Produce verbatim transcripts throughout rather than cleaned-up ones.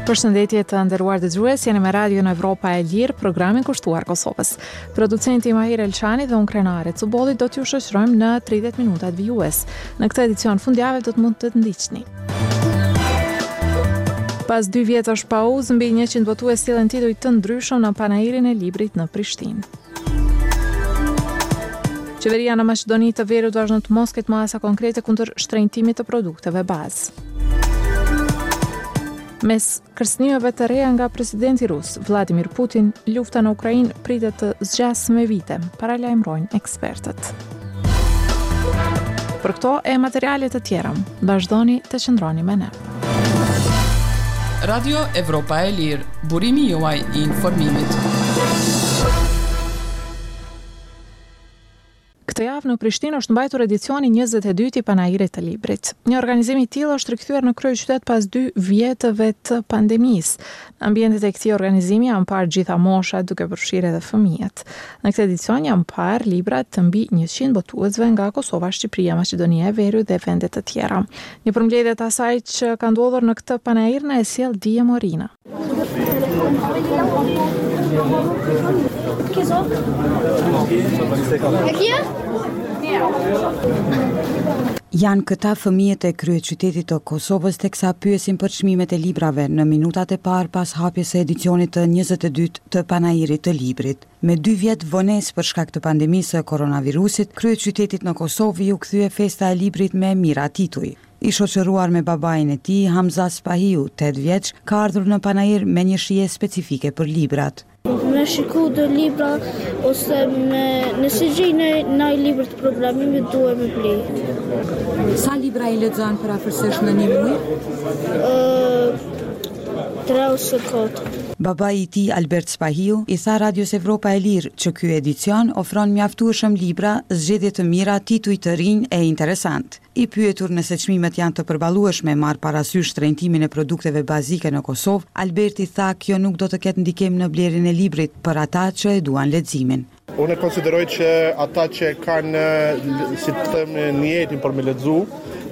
Përshëndetje të nderuar dëgjues, jeni me Radio në Evropa e Lirë, programin kushtuar Kosovës. Producenti Mahir Elçani dhe unë Krenare Cubolli do t'ju shoqërojmë në tridhjetë minutat vijues. Në këtë edicion fundjavë do të mund të të ndiqni. Pas dy vjetësh pauzë, mbi njëqind votues sillen tituj të ndryshëm në panairin e librit në Prishtinë. Qeveria në Maqedoni të Veriut vazhdon të mos ketë masa konkrete kundër shtrenjtimit të produkteve bazë. Mes kërcënimeve të reja nga presidenti rus, Vladimir Putin, lufta në Ukrainë pritet të zgjasë me vite, paralajmërojnë ekspertët. Për këto e materiale të tjera, vazhdoni të qëndroni me ne. Radio Evropa e Lirë, burimi juaj i informimit. Këtë javë në Prishtinë është mbajtur edicioni njëzet e dytë i panairit të librit. Një organizim i tillë është rikthyer në kryeqytet pas dy vjetëve të pandemisë. Ambientet e këtij organizimi janë parë gjitha moshat, duke përfshirë edhe fëmijët. Në këtë edicion janë parë libra të mbi njëqind botuesve nga Kosova, Shqipëria, Maqedonia e Veriut dhe vende të tjera. Një përmbledhje të asaj që ka ndodhur në këtë panair na e sjell Dije Morina. Janë këta fëmijët e kryeqytetit të Kosovës teksa pyesin për çmimet e librave në minutat e parë pas hapjes së edicionit të njëzet e dytë të panairit të librit. Me dy vjet vonesë për shkak të pandemisë së koronavirusit, kryeqytetit në Kosovë u kthye festa e librit me mira tituj. I shoqëruar me babain e tij, Hamza Spahiu, tetë vjeç, ka ardhur në panair me një shije specifike për librat. Me shiku dhe libra, ose me, nëse gjejnë në libër të programimit, duhet me blej. Sa libra i lexon për afërsisht në një muaj? Tre ose katër. Babai i tij, Albert Spahiu, i tha Radios Evropa e Lirë që ky edicion ofron mjaftueshëm libra, zgjedhje të mira, tituj të rinj e interesant. I pyetur nëse çmimet janë të përballueshme marr parasysh shtrenjtimin e produkteve bazike në Kosovë, Alberti tha kjo nuk do të ketë ndikim në blerjen e librit për ata që e duan leximin. Unë konsideroj që ata që kanë, si të them, niyetin për me lexu,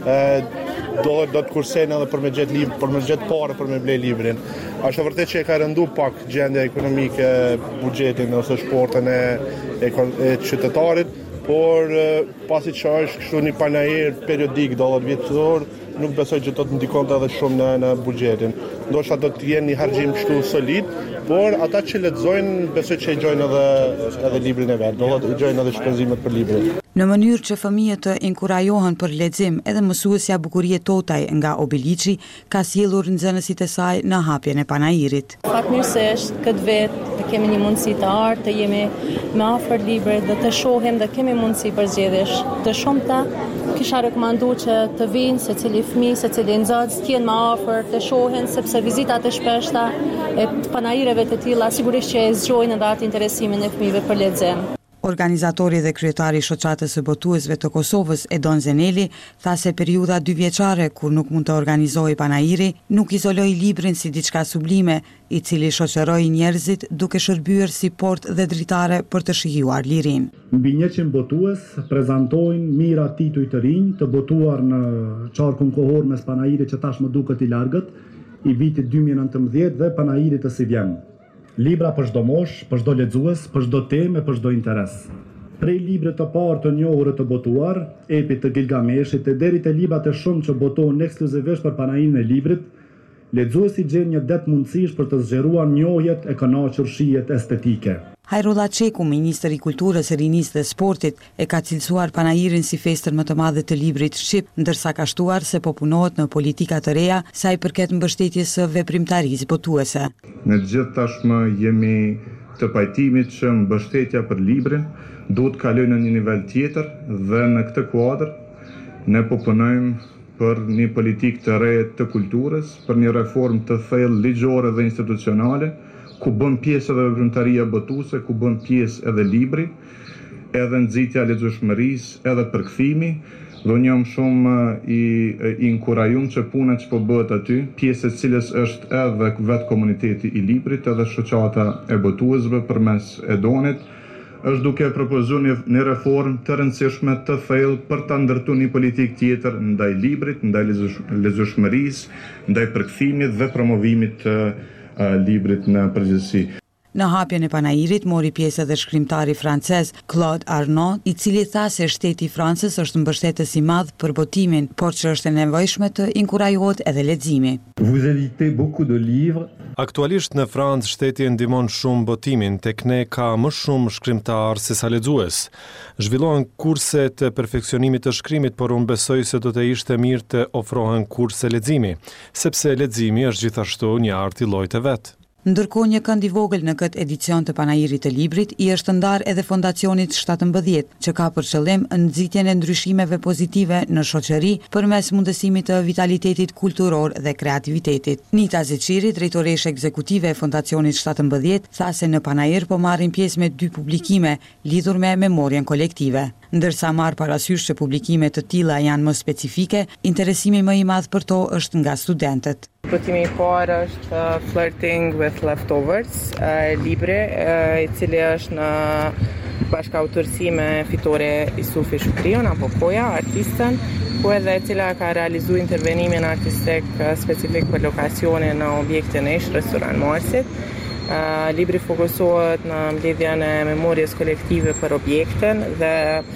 do do të kursejnë edhe për me gjetë libër, për me gjetë parë për me blej librin. Është vërtet që e ka rëndu pak gjendja ekonomike, buxhetin ose shportën e, e, e qytetarit, por pasi që është kështu një panair periodik dallët vjetësor, nuk besoj që do të ndikonte edhe shumë në, në buxhetin. Ndoshta do të jenë një harxhim kështu solid, por ata që lexojnë besoj që e gjojnë edhe edhe librin e vet, do të gjojnë edhe shpenzimet për librin. Në mënyrë që fëmijët të inkurajohen për lexim, edhe mësuesja Bukurie Totaj nga Obiliçi ka sjellur nxënësit e saj në hapjen e panairit. Fatmirësisht këtë vit të kemi një mundësi të ardhë, të jemi me afër librit dhe të shohim dhe kemi mundësi për zgjedhjesh të shumta. Kisha rekomanduar që të vinë secili fëmijë, secili nxënës të jenë më afër, të shohin sepse vizitat e shpeshta e panaireve të tilla sigurisht që e zgjojnë edhe atë interesimin e fëmijëve për lexim. Organizatori dhe kryetari i shoqatës së botuesve të Kosovës, Edon Zeneli, tha se periudha dy vjeçare kur nuk mund të organizojë panairi, nuk izoloi librin si diçka sublime, i cili shoqëroi njerëzit duke shërbyer si portë dhe dritare për të shijuar lirinë. Mbi njëqind botues prezantojnë mira tituj të rinj, të botuar në qarkun kohor mes panairit që tashmë duket i largët, i vitit dy mijë e nëntëmbëdhjetë dhe panairit të si vjen. Libra për çdo mosh, për çdo lexues, për çdo temë, për çdo interes. Prej libre të parë të njohur të botuar, epit të Gilgameshit, e deri te librat e shumë që botohen ekskluzivisht për panairin e librit, lexuesi gjen një det mundësish për të zgjeruar njohjet e kënaqur shijet estetike. Hajrullah Çeku, ministri i Kulturës, Rinisë dhe Sportit, e ka cilësuar panairin si festën më të madhe të librit shqip, ndërsa ka shtuar se po punohet në politika të reja sa i përket mbështetjes së veprimtarisë botuese. Ne gjithë tashmë jemi të pajtimit që mbështetja për librin duhet të kalojë në një nivel tjetër dhe në këtë kuadër ne po punojmë për një politikë të re të kulturës, për një reformë të thellë ligjore dhe institucionale, ku bën pjesë edhe veprimtaria botuese, ku bën pjesë edhe libri, edhe nxitja e lexueshmërisë, edhe përkthimi, dhe unë jam shumë i, i inkurajuar që puna që po bëhet aty, pjesë e cilës është edhe vetë komuniteti i librit, edhe shoqata e botuesve përmes Edonit, është duke propozuar një, një reformë të rëndësishme të thellë për ta ndërtuar një politikë tjetër ndaj librit, ndaj lezueshmërisë, ndaj përkthimit dhe promovimit të uh, librit në përgjithësi. Në hapjen e panairit mori pjesë edhe shkrimtari francez Claude Arnaud, i cili tha se shteti i Francës është mbështetës i madh për botimin, por që është e nevojshme të inkurajohet edhe leximi. Vous évitez beaucoup de livres. Aktualisht në Francë shteti ndihmon shumë botimin, tek ne ka më shumë shkrimtar se sa lexues. Zhvillohen kurse të perfeksionimit të shkrimit, por unë besoj se do të ishte mirë të ofrohen kurse leximi, sepse leximi është gjithashtu një art i llojit të vet. Ndërkohë një kënd i vogël në këtë edicion të panairit të librit i është ndarë edhe Fondacionit shtatëmbëdhjetë, që ka për qëllim nxitjen e ndryshimeve pozitive në shoqëri përmes mundësimit të vitalitetit kulturor dhe kreativitetit. Nita Zeçiri, drejtoreshe ekzekutive e Fondacionit shtatëmbëdhjetë, tha se në panair po marrin pjesë me dy publikime lidhur me memorien kolektive. Ndërsa marr parasysh që publikimet të tilla janë më specifike, interesimi më i madh për to është nga studentët. Botimi i parë është uh, Flirting with Leftovers, uh, libri uh, i cili është në bashkëautorësi me fitore Isufi Shukrion apo Koja, artistën, ku edhe e cila ka realizuar intervenimin artistik uh, specifik për lokacionin në objektin e ish restoran Marsit. Uh, libri fokusohet në mbledhjen e memorjes kolektive për objektin dhe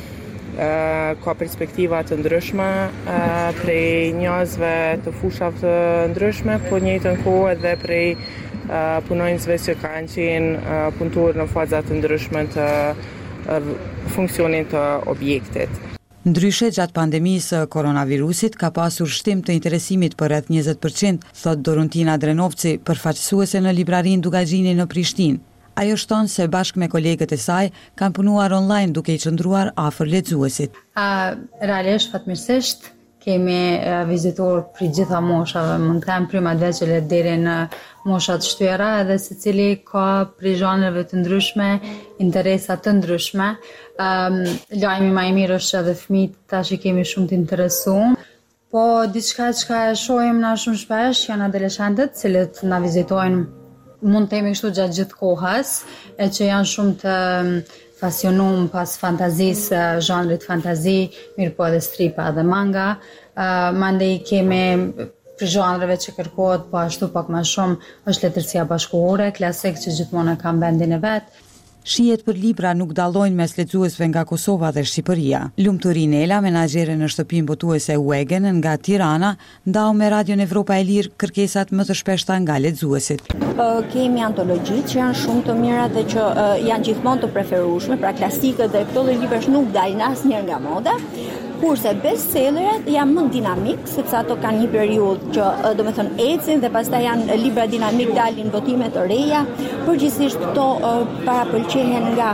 uh, ka perspektiva të ndryshme uh, prej njerëzve të fushave të ndryshme, po në njëjtën kohë edhe prej uh, punonjësve që kanë qenë uh, punëtor në faza të ndryshme të uh, funksionit të objektit. Ndryshe, gjatë pandemisë koronavirusit ka pasur shtim të interesimit për rreth njëzet përqind, thot Doruntina Drenovci, përfaqësuese në librarin Dugaxhini në Prishtinë. Ajo shton se bashkë me kolegët e saj kanë punuar online duke i qëndruar afër lexuesit. Uh, realisht fatmirësisht kemi uh, vizitor për gjitha moshave, mund të them primat veçile deri në moshat shtyera, edhe secili ka prej zhanreve të ndryshme, interesa të ndryshme. Um, lajmi më i mirë është edhe fëmijët tash i kemi shumë të interesuar. Po diçka që e shohim na shumë shpesh janë adoleshentët, cilët na vizitojnë, mund të themi kështu gjatë gjithë kohës, e që janë shumë të pasionum pas fantazisë, zhanrit fantazi, mirë po edhe stripa dhe manga. Uh, mandej kemi për zhanreve që kërkohet, po ashtu pak më shumë është letërsia bashkëkohore, klasik që gjithmonë ka vendin e vet. Shihet për libra nuk dallojnë mes lexuesve nga Kosova dhe Shqipëria. Lumturi Nela, menaxhere në shtëpinë botuese Wegen nga Tirana, ndau me Radion Evropa e Lirë kërkesat më të shpeshta nga lexuesit. Uh, kemi antologjitë që janë shumë të mira dhe që uh, janë gjithmonë të preferueshme, pra klasikët dhe këto lloj librash nuk dalin asnjëherë nga moda. Kurse bestselleret janë më dinamik, sepse ato kanë një periudhë që uh, do të thonë ecin dhe pastaj janë libra dinamik, dalin votime të reja. Përgjithsisht këto uh, parapëlqehen nga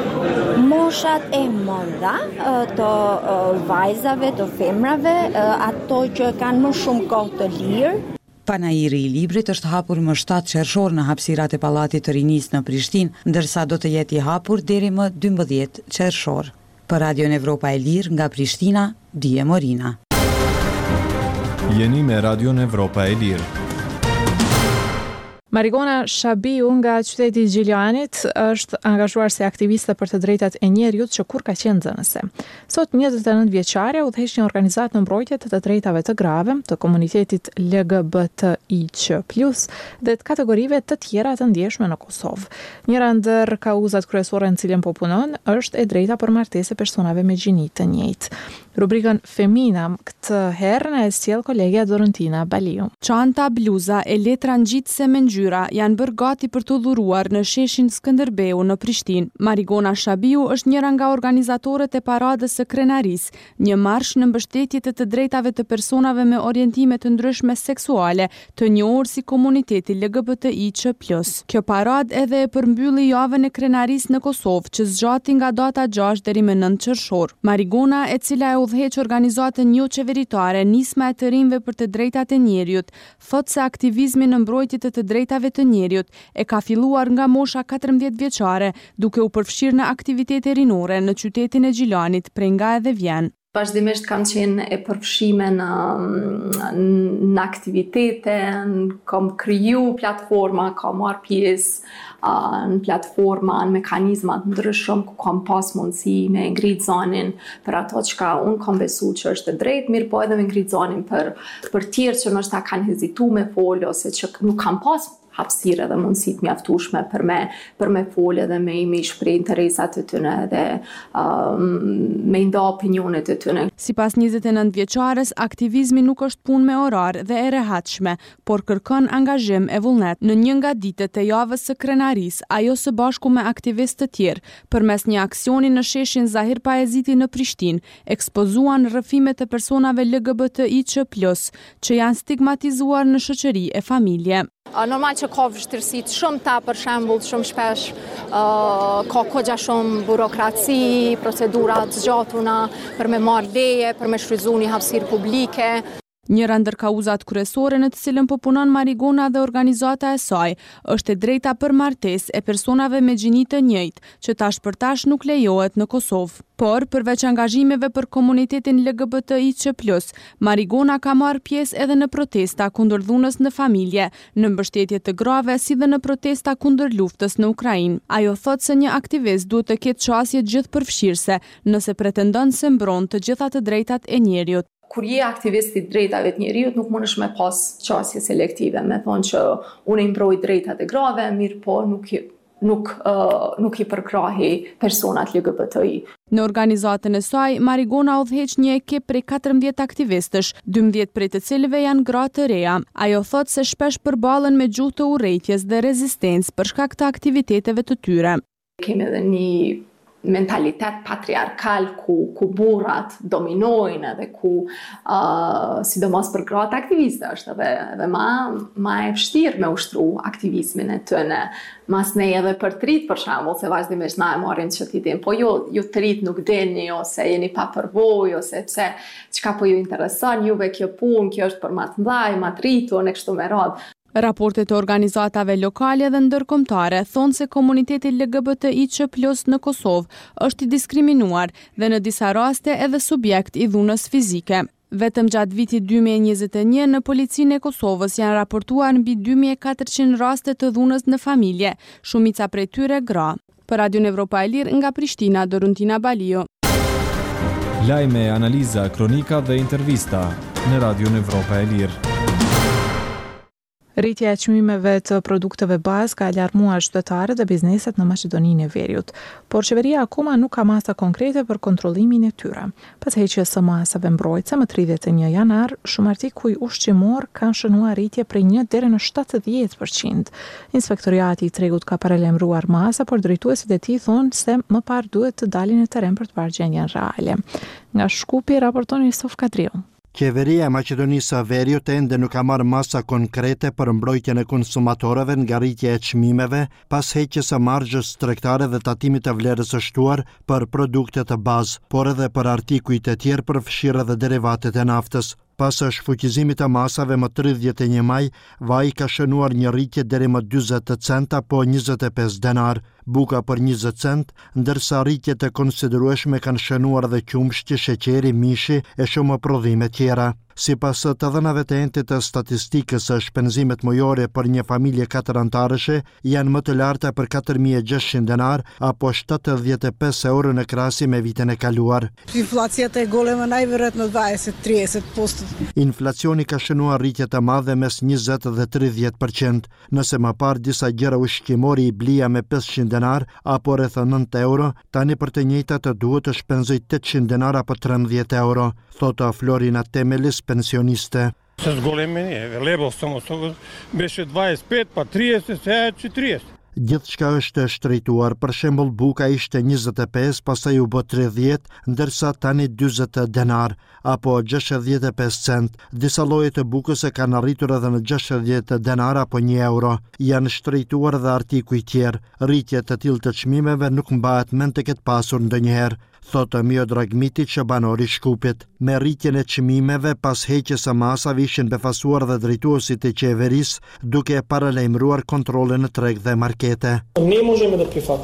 moshat e mëdha, uh, të uh, vajzave, të femrave, uh, ato që kanë më shumë kohë të lirë. Panairi i librit është hapur më shtatë qershor në hapësirat e Pallatit të Rinisë në Prishtinë, ndërsa do të jetë i hapur deri më dymbëdhjetë qershor. Për Radion Evropa e Lirë nga Prishtina, Dije Morina. Jeni me Radion Evropa e Lirë. Marigona Shabiu nga qyteti i Gjiljanit është angazhuar si aktiviste për të drejtat e njerëzit që kur ka qenë nxënëse. Sot njëzet e nëntë vjeçare udhëheq një organizatë në mbrojtje të të drejtave të grave, të komunitetit L G B T I Q plus, dhe të kategorive të tjera të ndjeshme në Kosovë. Njëra ndër kauzat kryesore në cilën po punon është e drejta për martesë personave me gjini të njëjtë. Rubrikën Femina këtë herë na e sjell kolegja Dorentina Baliu. Çanta, bluza e letra ngjitëse me ngjyra janë bërë gati për të dhuruar në sheshin Skënderbeu në Prishtinë. Marigona Shabiu është njëra nga organizatorët e paradës së krenarisë, një marsh në mbështetje të të drejtave të personave me orientime të ndryshme seksuale, të njohur si komuniteti L G B T I Q plus. Kjo paradë edhe e përmbylli javën e krenarisë në Kosovë, që zgjati nga data gjashtë deri më nëntë qershor. Marigona, e cila e udhëheq organizatën jo qeveritare Nisma e të rinjve për të drejtat e njerëzit, thot se aktivizmi në mbrojtje të të drejtave të njerëzit e ka filluar nga mosha katërmbëdhjetë vjeçare, duke u përfshirë në aktivitete rinore në qytetin e Gjilanit, Prenga edhe Vjen. Vazhdimisht kam qenë e përfshime në, në aktivitete, kam kriju platforma, kam marrë pjesë në platforma, në mekanizmat ndryshëm, ku kam pas mundësi me ngritë zanin për ato që ka unë kam besu që është e drejtë, mirë po edhe me ngritë zanin për, për tjerë që nështë ta kanë hezitu me folë, ose që nuk kam pas hapësirë dhe mundësit mjaftueshme për me, për me folë dhe me imi shpreh interesat të tyne dhe um, me nda opinionet të tyne. Sipas njëzet e nëntë vjeçares, aktivizmi nuk është punë me orar dhe e rehatshme, por kërkon angazhim e vullnet. Në një nga ditët e javës së krenarisë, ajo së bashku me aktivistë të tjerë, përmes një aksioni në sheshin Zahir Pajeziti në Prishtinë, ekspozuan rrëfimet e personave L G B T I Q plus, që janë stigmatizuar në shoqëri e familje. Normal që ka vështirësi të shumta, për shembull, shumë shpesh uh, ka kogja shumë burokraci, procedura të zgjatuna për me marrë leje, për me shfrytzu një hapësirë publike. Njëra ndër kauzat kryesore në të cilën po punon Marigona dhe organizata e saj është e drejta për martesë e personave me gjini të njëjtë, që tash për tash nuk lejohet në Kosovë. Por, përveç angazhimeve për komunitetin L G B T I Q plus, Marigona ka marrë pjesë edhe në protesta kundër dhunës në familje, në mbështetje të grave, si dhe në protesta kundër luftës në Ukrainë. Ajo thot se një aktivist duhet të ketë qasje gjithëpërfshirëse, nëse pretendon se mbron të gjitha të drejtat e njeriut. Kur je aktivisti drejtave të njeriut, nuk mundesh me pas qasje selektive, me thonë që unë i mbroj drejtat e grave, mirë po nuk, nuk, uh, nuk i përkrahi personat L G B T I. Në organizatën e saj, Marigona udhëheq një ekip prej katërmbëdhjetë aktivistësh, dymbëdhjetë prej të cilëve janë gra të reja. Ajo thot se shpesh përballen me gjuhë të urrejtjes dhe rezistencë për shkak të aktiviteteve të tyre. Kemi edhe një mentalitet patriarkal ku, ku burrat dominojnë dhe ku uh, sidomos për gratë aktiviste është edhe, edhe ma, ma e vështirë me ushtru aktivizmin e tëne. Mas ne edhe për trit për shembull, se vazhdimisht na e marrin që t'i dim, po ju, ju trit nuk dini, ose jeni pa përvojë, ose pse çka po ju intereson, juve kjo punë, kjo është për ma të mdhaj, ma të rritur, në kështu me radhë. Raportet e organizatave lokale dhe ndërkombëtare thonë se komuniteti L G B T I Q plus në Kosovë është i diskriminuar dhe në disa raste edhe subjekt i dhunës fizike. Vetëm gjatë vitit dy mijë e njëzet e një në policinë e Kosovës janë raportuar mbi dy mijë e katërqind raste të dhunës në familje, shumica prej tyre gra. Për Radion Evropa e Lirë nga Prishtina, Doruntina Balio. Lajme, analiza, kronika dhe intervista në Radion Evropa e Lirë. Rritja e çmimeve të produkteve bazë ka alarmuar qytetarët dhe bizneset në Maqedoninë e Veriut, por qeveria akoma nuk ka masa konkrete për kontrollimin e tyre. Pas heqjes së masave mbrojtëse më tridhjetë e një janar, shumë artikuj ushqimor kanë shënuar rritje prej një deri në shtatëdhjetë përqind. Inspektoriati i tregut ka paralajmëruar masa, por drejtuesit e tij thonë se më parë duhet të dalin në terren për të parë gjendjen reale. Nga Shkupi raporton Yusuf Kadriu. Qeveria e Maqedonisë së Veriut ende nuk ka marrë masa konkrete për mbrojtjen e konsumatorëve nga rritja e çmimeve pas heqjes së marzhës tregtare dhe tatimit të vlerës së shtuar për produkte të bazë, por edhe për artikujt e tjerë përfshirë dhe derivatet e naftës. Pas shfuqizimit të masave më tridhjetë e një maj, vaj ka shënuar një rritje deri më dyzet cent apo njëzet e pesë denar, buka për njëzet cent, ndërsa rritjet e konsiderueshme kanë shënuar dhe qumshti, sheqeri, mishi e shumë prodhime tjera. Sipas të dhënave të entit të statistikës, shpenzimet mujore për një familje katër antarëshe janë më të larta për katër mijë e gjashtëqind denar apo shtatëdhjetë e pesë euro në krahasim me vitin e kaluar. Inflaciјата е голема, најверојатно дваесет до триесет проценти. Inflacioni ka shënuar rritje të madhe mes njëzet dhe tridhjetë përqind. Nëse më parë disa gjëra ushqimore i blija me pesëqind denar apo rreth nëntë euro, tani për të njëjtat duhet të shpenzoj tetëqind denar apo trembëdhjetë euro, thotë Florina Temelis, pensioniste. Се зголеми, е, лебел само со беше дваесет и пет, па триесет, сега четириесет. Gjithçka është shtrejtuar, për shembull buka ishte njëzet e pesë, pastaj u bë tridhjetë, ndërsa tani dyzet denar apo gjashtëdhjetë e pesë cent. Disa lloje të bukës e kanë arritur edhe në gjashtëdhjetë denar apo një euro. Janë shtrejtuar edhe artikuj tjerë. Rritje të tillë të çmimeve nuk mbahet mend të ketë pasur ndonjëherë, thotë Mio Dragmiti, që banori Shkupit. Me rritjen e çmimeve pas heqjes së masave ishin befasuar dhe drejtuesit e qeverisë, duke paralajmëruar kontrole në treg dhe markete. Не можеме да прифатиме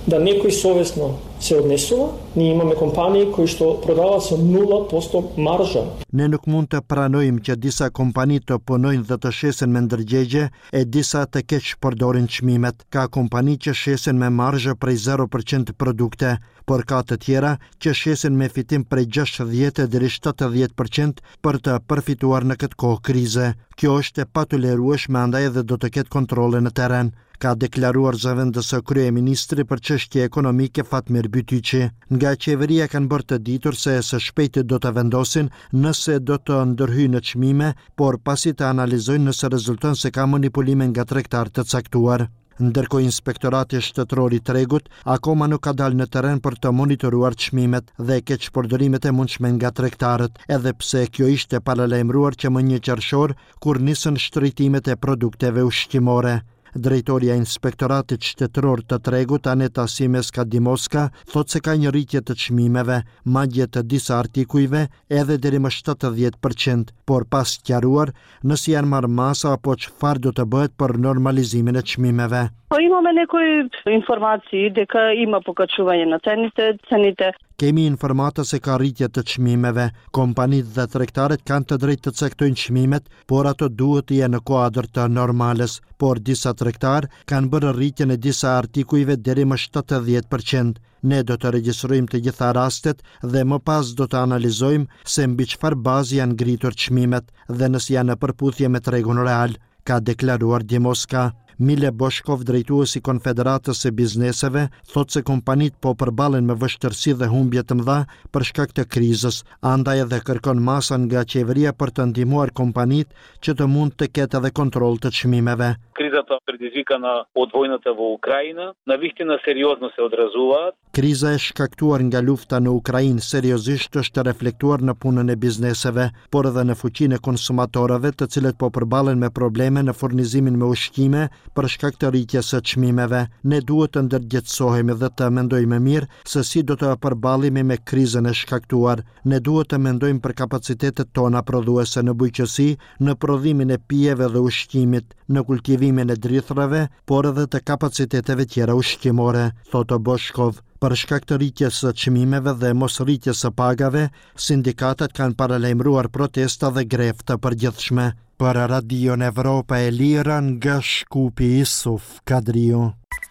da nekoj совесно се однесува. Ние имаме компании кои што продаваат со нула проценти maržа. Ne nuk mund të pranojmë që disa kompani të punojnë dhe të shesin me ndërgjegje e disa të keq përdorin çmimet. Ka kompani që shesin me marzhe prej zero përqind produkte, por ka të tjera që shesin me fitim prej gjashtëdhjetë deri shtatëdhjetë përqind për të përfituar në këtë kohë krize. Kjo është e patolerueshme, andaj edhe do të ketë kontrole në terren, ka deklaruar zëvendësë kryeministri për çështje ekonomike Fatmir Bytyqi. Nga qeveria kanë bërë të ditur se së shpejti do të vendosin nëse do të ndërhyjnë në çmime, por pasi të analizojnë nëse rezulton se ka manipulime nga tregtar të caktuar. Ndërkohë Inspektorati Shtetëror i Tregut akoma nuk ka dalë në terren për të monitoruar çmimet dhe keqpërdorimet e mundshme nga tregtarët, edhe pse kjo ishte paralajmëruar që më një qershor kur nisën shtritimet e produkteve ushqimore. Drejtoria e Inspektoratit Shtetëror të Tregut, Aneta Simeska Dimoska, thotë se ka një rritje të çmimeve, madje të disa artikujve edhe deri më shtatëdhjetë përqind, por pas sqaruar nëse janë marrë masa apo çfarë do të bëhet për normalizimin e çmimeve. Po imamo nekoj informaciji дека има покачување на цените, цените. Kemi informata se ka rritje të çmimeve. Kompanitë dhe tregtarët kanë të drejtë të caktojnë çmimet, por ato duhet të jenë në kuadër të normales. Por disa tregtar kanë bërë rritjen e disa artikujve deri më shtatëdhjetë përqind. Ne do të regjistrojmë të gjitha rastet dhe më pas do të analizojmë se mbi çfarë bazë janë ngritur çmimet dhe nëse janë në përputhje me tregun real, ka deklaruar Dimoska. Mile Boshkov, drejtuesi i Konfederatës së Bizneseve, thotë se kompanitë po përballen me vështirësi dhe humbje të mëdha për shkak të krizës, andaj edhe kërkon masa nga qeveria për të ndihmuar kompanitë që të mund të ketë edhe kontroll të çmimeve. Кризата, предизвикана от войната во Украина, навистина сериозно се одразуваат. Kriza e shkaktuar nga lufta në Ukrainë seriozisht është reflektuar në punën e bizneseve, por edhe në fuqinë e konsumatorëve, të cilët po përballen me probleme në furnizimin me ushqime për shkak të rritjes së çmimeve. Ne duhet të ndërgjegjësohemi dhe të mendojmë mirë se si do të përballemi me krizën e shkaktuar. Ne duhet të mendojmë për kapacitetet tona prodhuese në bujqësi, në prodhimin e pijeve dhe ushqimit, në kultivimin e drithrave, por edhe të kapaciteteve tjera ushqimore, thotë Boshkov. Për shkak të rritjes së çmimeve dhe mos rritjes së pagave, sindikatat kanë paralajmëruar protesta dhe grevë të përgjithshme. Për Radio Evropa e Lira nga Shkupi Isuf Kadriu.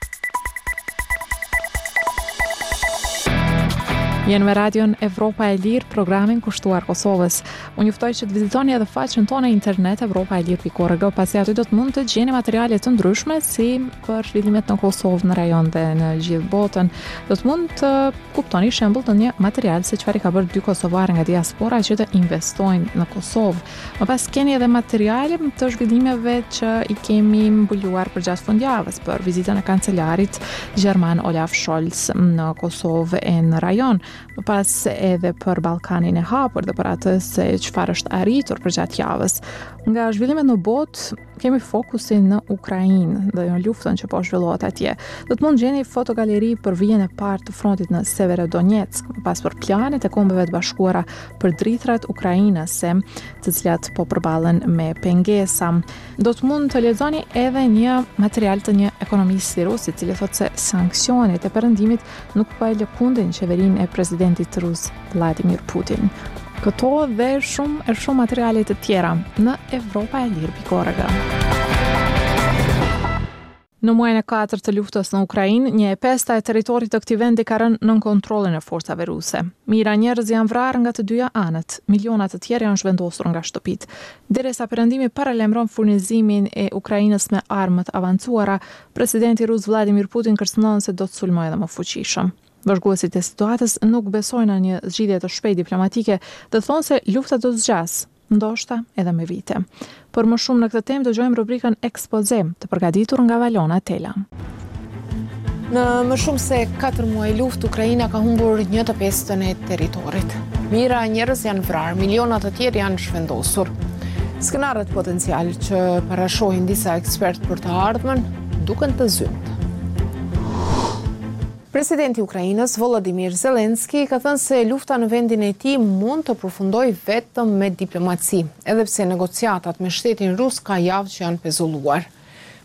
Jenë me Radion Evropa e Lirë, programin kushtuar Kosovës. Unë juftoj që të vizitoni edhe faqen tonë e internet evropa e lirë pikë org, pasi aty do të mund të gjeni materiale të ndryshme si për zhvillimet në Kosovë, në rajon dhe në gjithë botën. Do të mund të kuptoni shembull të një material se çfarë ka bërë dy kosovarë nga diaspora që të investojnë në Kosovë. Më pas keni edhe materiale të zhvillimeve që i kemi mbuluar për gjatë fundjavës për vizitën e kancelarit Gjerman Olaf Scholz në Kosovë e në rajon. Më pas edhe për Ballkanin e hapur dhe për atë se çfarë është arritur për gjatë javës. Nga zhvillimet në botë, kemi fokusin në Ukrainë dhe në luftën që po zhvillohet atje. Do të mund gjeni fotogaleri për vijën e parë të frontit në Severodonetsk, më pas për planet e Kombeve të Bashkuara për drithrat ukrainase, të cilat po përballen me pengesa. Do të mund të lexoni edhe një material të një ekonomisti rus, i cili thotë se sanksionet e perëndimit nuk po e lëkundin qeverinë e presidentit rus Vladimir Putin. Këto dhe shumë e shumë materiale të tjera në Evropa e Lirë pikë org. Në muajin e katërt të luftës në Ukrainë, një e pesta e territorit të këtij vendi ka rënë nën kontrollin e forcave ruse. Mijëra njerëz janë vrarë nga të dyja anët, miliona të tjerë janë zhvendosur nga shtëpitë. Derisa perëndimi paralajmëron furnizimin e Ukrainës me armë të avancuara, presidenti rus Vladimir Putin kërcënon se do të sulmojë edhe më fuqishëm. Vazhguesit e situatës nuk besojnë në një zgjidhje të shpejtë diplomatike dhe thonë se lufta do të zgjasë, ndoshta edhe me vite. Për më shumë në këtë temë dëgjojmë rubrikën Ekspoze, të përgatitur nga Valona Tela. Në më shumë se katër muaj luftë, Ukraina ka humbur një të pestën e territorit. Mijëra njerëz janë vrarë, miliona të tjerë janë zhvendosur. Skenarët potencial që parashohin disa ekspertë për të ardhmen duken të zymtë. Presidenti i Ukrainës Volodymyr Zelensky ka thënë se lufta në vendin e tij mund të përfundojë vetëm me diplomaci, edhe pse negociatat me shtetin rus ka javë që janë pezulluar.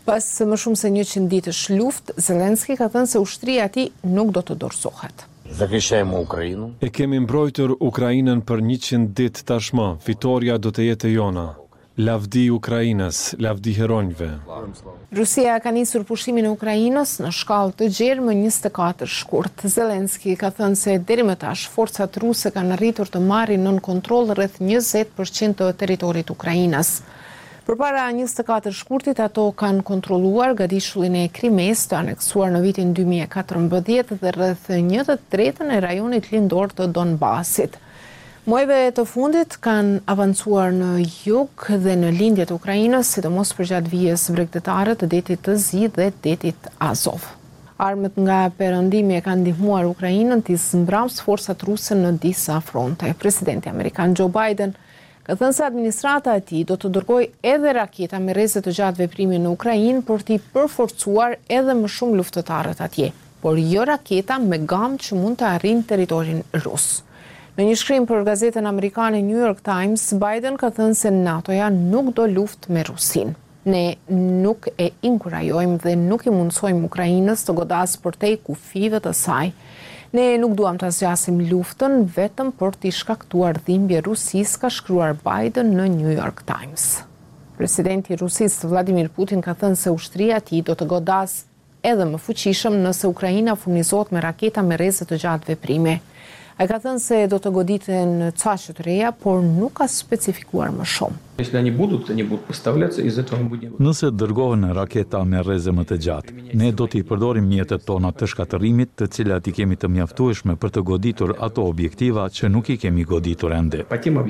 Pas më shumë se njëqind ditësh luftë, Zelenski ka thënë se ushtria e tij nuk do të dorëzohet. E kemi mbrojtur Ukrainën për njëqind ditë tashmë. Fitoria do të jetë jona. Lavdi Ukrainës, lavdi heronjve. Rusia ka nisur pushimin e Ukrainës në shkallë të gjerë më njëzet e katër shkurt. Zelenski ka thënë se deri më tash forcat ruse kanë arritur të marrin nën kontroll rreth njëzet përqind të territorit Ukrainës. Përpara njëzet e katër shkurtit, ato kanë kontrolluar gadishullin e Krimes, të aneksuar në vitin dy mijë e katërmbëdhjetë dhe rreth një të tretën e rajonit lindor të Donbasit. Muajve të fundit kanë avancuar në jug dhe në lindje të Ukrainës, sidomos përgjatë vijës bregdetare të detit të Zi dhe detit Azov. Armët nga perëndimi e kanë ndihmuar Ukrainën të zmbrams forcat ruse në disa fronte. Presidenti amerikan Joe Biden ka thënë se administrata e tij do të dërgojë edhe raketa me rreze të gjatë veprimi në Ukrainë për t'i përforcuar edhe më shumë luftëtarët atje, por jo raketa me gamë që mund të arrijnë territorin rus. Në një shkrim për gazetën amerikane New York Times, Biden ka thënë se NATO-ja nuk do luftë me Rusin. Ne nuk e inkurajojmë dhe nuk i mundsojmë Ukrainës të godasë përtej kufive të saj. Ne nuk duam të zgjasim luftën vetëm për t'i shkaktuar dhimbje Rusisë, ka shkruar Biden në New York Times. Presidenti i Rusisë Vladimir Putin ka thënë se ushtria e tij do të godasë edhe më fuqishëm nëse Ukraina furnizohet me raketa me rreze të gjatë veprimi. Ai ka thënë se do të goditen caqe të reja, por nuk ka specifikuar më shumë. Nëse dërgohen raketa me rreze më të gjatë, ne do t'i përdorim mjetet tona të shkatërimit, të cilat i kemi të mjaftueshme për të goditur ato objektiva që nuk i kemi goditur ende.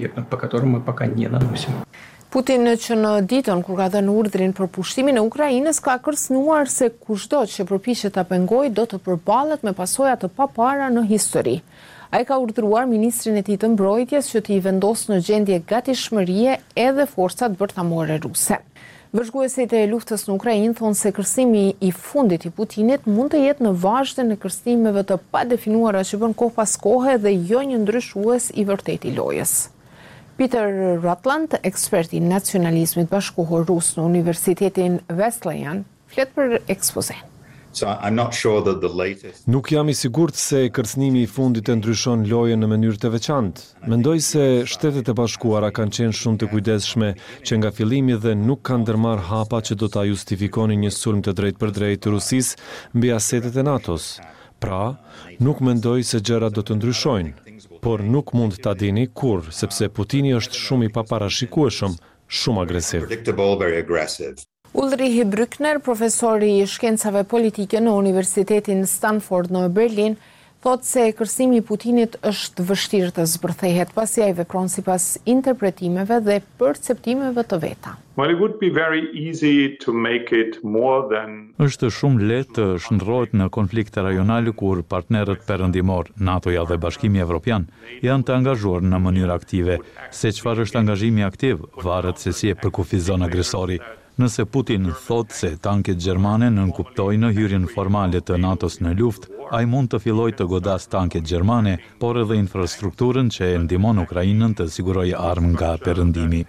Putin që në ditën kur ka dhënë urdhrin për pushtimin e Ukrainës ka kërcënuar se kushdo që përpiqet ta pengojë do të përballet me pasoja të papara në histori. Ai ka urdhëruar ministrin e tij të mbrojtjes që t'i vendosë në gjendje gatishmërie edhe forcat bërthamore ruse. Vëzhguesit e luftës në Ukrainë thonë se kërcimi i fundit i Putinit mund të jetë në vazhdën e kërcimeve të padefinuara që bën kohë pas kohe dhe jo një ndryshues i vërtetë i lojës. Peter Rutland, ekspert i nacionalizmit bashkohor rus në Universitetin Wesleyan, flet për ekspozen. So I'm not sure that the latest... Nuk jam i sigurt se kërcënimi i fundit e ndryshon lojën në mënyrë të veçantë. Mendoj se Shtetet e Bashkuara kanë qenë shumë të kujdesshme që nga fillimi dhe nuk kanë ndërmarrë hapa që do ta justifikonin një sulm të drejtë për drejtë të Rusisë mbi asetet e NATO-s. Pra, nuk mendoj se gjërat do të ndryshojnë, por nuk mund ta dini kurrë, sepse Putini është shumë i paparashikueshëm, shumë agresiv. Ulrich Brückner, profesori i shkencave politike në Universitetin Stanford në Berlin, thotë se kërcimi i Putinit është vështirë të zbërthehet pasi ai vepron sipas interpretimeve dhe perceptimeve të veta. Well, it would be very easy to make it more than... Është shumë lehtë të shndërrohet në konflikte rajonale kur partnerët perëndimor, NATO-ja dhe Bashkimi Evropian, janë të angazhuar në mënyrë aktive. Se çfarë është angazhimi aktiv, varet se si e përkufizon agresori. Nëse Putin thot se tanket gjermane nënkuptojnë hyrjen formale të NATO-s në luftë, ai mund të fillojë të godas tanket gjermane, por edhe infrastrukturën që e ndihmon Ukrainën të sigurojë armë nga perëndimi.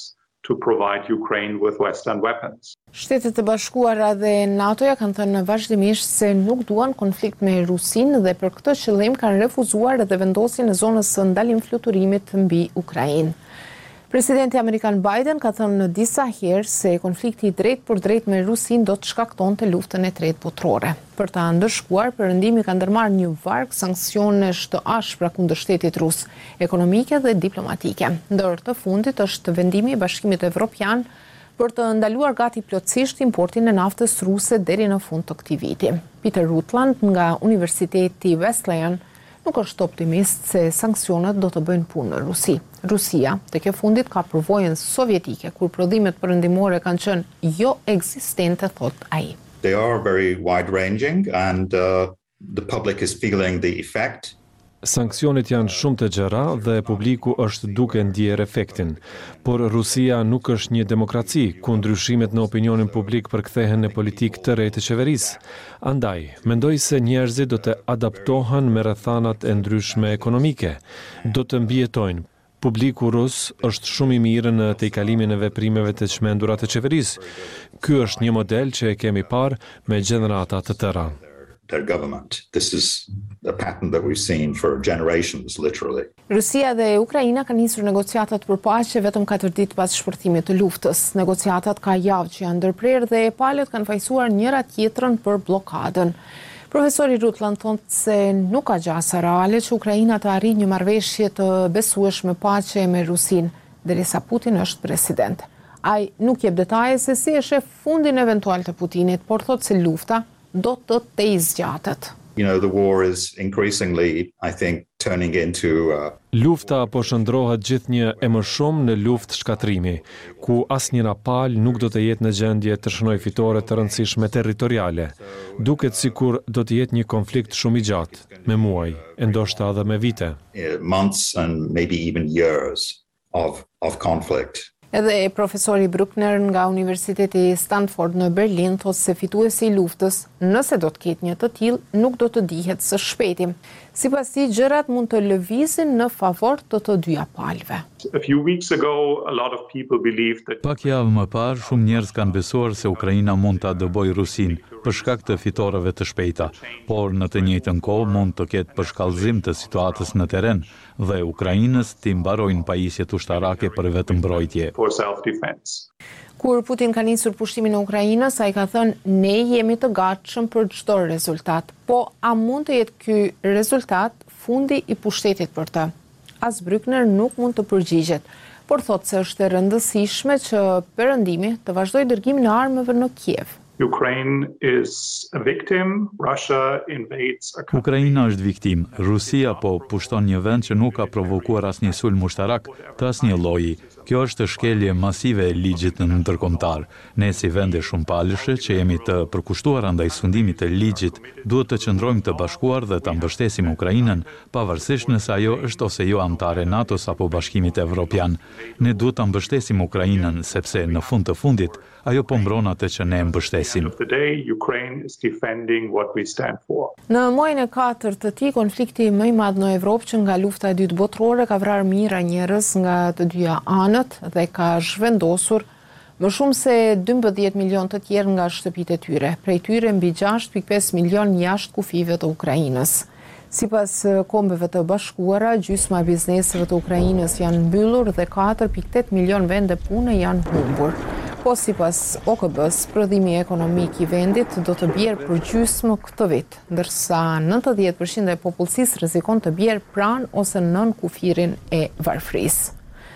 Shtetet e Bashkuara dhe NATO-ja kanë thënë vazhdimisht se nuk duan konflikt me Rusinë dhe për këtë qëllim kanë refuzuar edhe vendosjen e zonës së ndalim fluturimit mbi Ukrainë. Presidenti amerikan Biden ka thënë në disa herë se konflikti drejt për drejt me Rusinë do të shkaktonte luftën e tretë botërore. Për ta ndëshkuar, perëndimi ka ndërmarrë një varg sanksionesh të ashpra kundër shtetit rus, ekonomike dhe diplomatike. Ndër të fundit është vendimi i Bashkimit Evropian për të ndaluar gati plotësisht importin e naftës ruse deri në fund të këtij viti. Peter Rutland nga Universiteti Wesleyan nuk është optimist se sanksionet do të bëjnë punë në Rusi. Rusia, të kjo fundit, ka përvojën sovjetike, kur prodhimet perëndimore kanë qenë jo ekzistente, thot ai. They are very wide-ranging and uh, the public is feeling the effect. Sanksionet janë shumë të gjëra dhe publiku është duke ndjer efektin, por Rusia nuk është një demokraci, ku ndryshimet në opinionin publik përkthehen në politikë të re të qeverisë. Andaj, mendoj se njerëzit do të adaptohen me rrethanat e ndryshme ekonomike, do të mbijetojnë, Publiku rus është shumë i mirë në tejkalimin e veprimeve të çmendura të qeverisë. Ky është një model që e kemi parë me gjenerata të tëra. Their government. This is a pattern that we've seen for generations, literally. Rusia dhe Ukraina kanë nisur negociatat për paqe vetëm katër ditë pas shpërthimit të luftës. Negociatat ka javë që janë ndërprerë dhe palët kanë fajsuar njëra tjetrën për blokadën. Profesori Rutland thonë se nuk ka gjasa reale që Ukraina të arrijë një marrëveshje të besueshme paqe me Rusin, derisa Putin është president. Ai nuk jep detaje se si e sheh fundin eventual të Putinit, por thotë se lufta do të të zgjatet. You know, the war is increasingly, I think, turning into uh... Lufta po shndrohet gjithnjë e më shumë në luftë shkatrimi, ku asnjëra palë nuk do të jetë në gjendje të shënojë fitore të rëndësishme territoriale. Duket sikur do të jetë një konflikt shumë i gjatë, me muaj, e ndoshta edhe me vite. Months and maybe even years of of conflict. Edhe profesori Bruckner nga Universiteti Stanford në Berlin thotë se fituesi i luftës, nëse do të ketë një të tillë, nuk do të dihet së shpejti. Sipas tij, gjërat mund të lëvizin në favor të të dyja palëve. A few weeks ago, a lot of people believed that Pak javë më parë, shumë njerëz kanë besuar se Ukraina mund ta dëbojë Rusin për shkak të fitoreve të shpejta, por në të njëjtën kohë mund të ketë përshkallëzim të situatës në terren dhe Ukrainës të mbarojnë pajisjet ushtarake për vetëmbrojtje. for self-defense. Kur Putin ka nisur pushtimin e Ukrainës, ai ka thënë ne jemi të gatshëm për çdo rezultat. Po a mund të jetë ky rezultat fundi i pushtetit për të? As Bruckner nuk mund të përgjigjet, por thotë se është e rëndësishme që perëndimi të vazhdojë dërgimin e armëve në Kiev. Ukraine is a victim. Russia invades a country. Ukraina është viktim. Rusia po pushton një vend që nuk ka provokuar asnjë sulm ushtarak të asnjë lloji. Kjo është shkelje masive e ligjit ndërkombëtar. Ne si vende shumë palëshe që jemi të përkushtuara ndaj sundimit të ligjit, duhet të qëndrojmë të bashkuar dhe ta mbështesim Ukrainën, pavarësisht nëse ajo është ose jo anëtare e NATO-s apo Bashkimit Evropian. Ne duhet ta mbështesim Ukrainën sepse në fund të fundit ajo po mbron atë që ne mbështesim. The day Ukraine is defending what we stand for. Në muajin e katërt të tij, konflikti më i madh në Evropë që nga lufta e dytë botërore ka vrarë mijëra njerëz nga të dyja anët dhe ka zhvendosur më shumë se dymbëdhjetë milion të tjerë nga shtëpitë e tyre, prej tyre mbi gjashtë pikë pesë milion jashtë kufive të Ukrainës. Sipas Kombeve të Bashkuara, gjysma e bizneseve të Ukrainës janë mbyllur dhe katër pikë tetë milion vende pune janë humbur. Po sipas O K B-s, prodhimi ekonomik i vendit do të bjerë për gjysmë këtë vit, ndërsa nëntëdhjetë përqind e popullsisë rrezikon të bjerë pranë ose nën kufirin e varfërisë.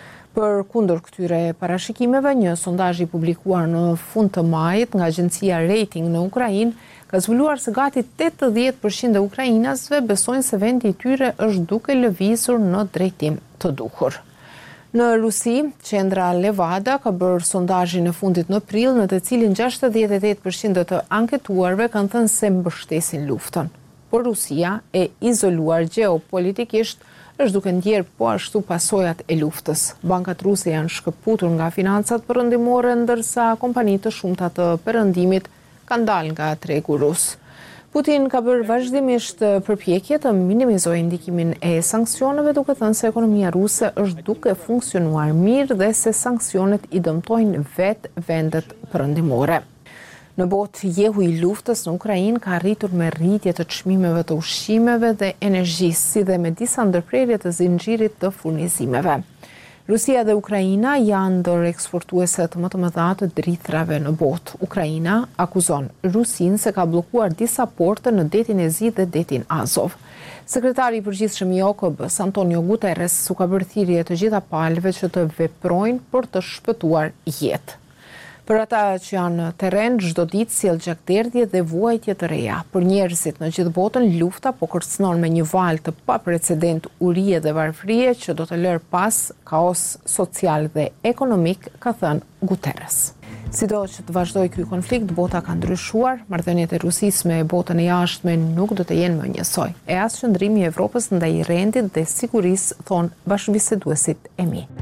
Për kundër këtyre parashikimeve, një sondazh i publikuar në fund të majit nga agjencia Rating në Ukrainë ka zbuluar se gati tetëdhjetë përqind e ukrainasve besojnë se vendi i tyre është duke lëvizur në drejtim të duhur. Në Rusi, qendra Levada ka bërë sondazhin e fundit në prill, në të cilin gjashtëdhjetë e tetë përqind të anketuarve kanë thënë se mbështesin luftën. Por Rusia, e izoluar gjeopolitikisht, është duke ndjerë po ashtu pasojat e luftës. Bankat ruse janë shkëputur nga financat perëndimore, ndërsa kompanitë të shumta të perëndimit kanë dalë nga tregu rus. Putin ka bërë vazhdimisht përpjekje të minimizojë ndikimin e sanksioneve, duke thënë se ekonomia ruse është duke funksionuar mirë dhe se sanksionet i dëmtojnë vetë vendet perëndimore. Në botë, jehu i luftës në Ukrainë ka arritur me rritje të çmimeve të ushqimeve dhe energjisë, si dhe me disa ndërprerje të zinxhirit të furnizimeve. Rusia dhe Ukraina janë ndër eksportueset më të mëdha të drithrave në botë. Ukraina akuzon Rusinë se ka bllokuar disa porte në detin e Zi dhe detin Azov. Sekretari i përgjithshëm i O K B-s, Antonio Guterres, u ka bërë thirrje të gjitha palëve që të veprojnë për të shpëtuar jetë. Për ata që janë në terren, çdo ditë sjell gjakderdhje dhe vuajtje të reja. Për njerëzit në gjithë botën, lufta po kërcënon me një val të paprecedent urie dhe varfërie që do të lërë pas kaos social dhe ekonomik, ka thënë Guterres. Sido që të vazhdoj ky konflikt, bota ka ndryshuar, marrëdhëniet e Rusisë me botën e jashtme nuk do të jenë më njësoj. E as qëndrimi i Evropës ndaj rendit dhe sigurisë, thon bashkëbiseduesit e mi.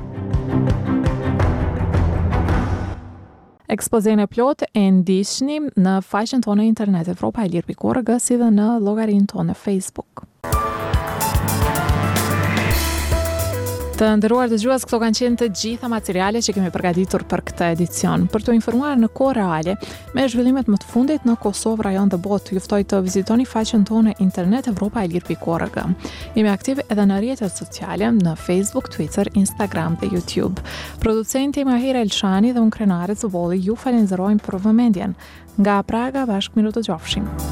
Ekspozën e plot e ndiqni në faqen tonë internet Evropa e Lirë pikë org, si dhe në llogarinë tonë Facebook. Të nderuar dëgjues, këto kanë qenë të gjitha materiale që kemi përgatitur për këtë edicion. Për të informuar në kohë reale me zhvillimet më të fundit në Kosovë, rajon dhe botë, ju ftoj të vizitoni faqen tonë internet europa e lir pikë org. Jemi aktiv edhe në rrjetet sociale në Facebook, Twitter, Instagram dhe YouTube. Producenti Mahira Elshani dhe unë Krenare Zubolli ju falenderojmë për vëmendjen. Nga Praga, bashkë miru të gjofshim.